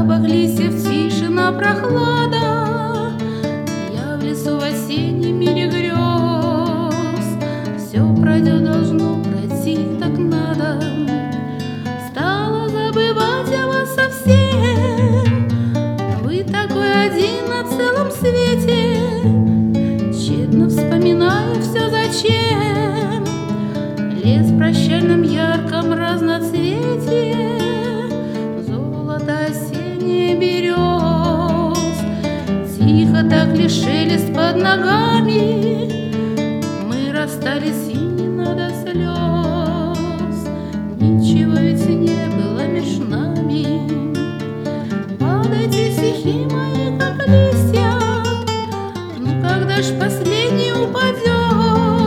запах листьев, тишина, прохлада. Я в лесу в осеннем мире грез. Все пройдет, должно пройти, так надо. Стала забывать я вас совсем. Вы такой один на целом свете. Тщетно вспоминаю все зачем. Лес в прощальном ярком разноцветии, золото осеннее берез. Тихо так лишь шелест под ногами. Мы расстались, и не надо слез. Ничего ведь не было меж нами. Падайте, стихи мои, как листья. Ну когда ж последний упадет?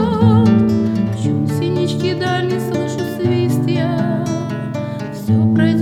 Чу синички дальние, слышу свист я. Все пройдет.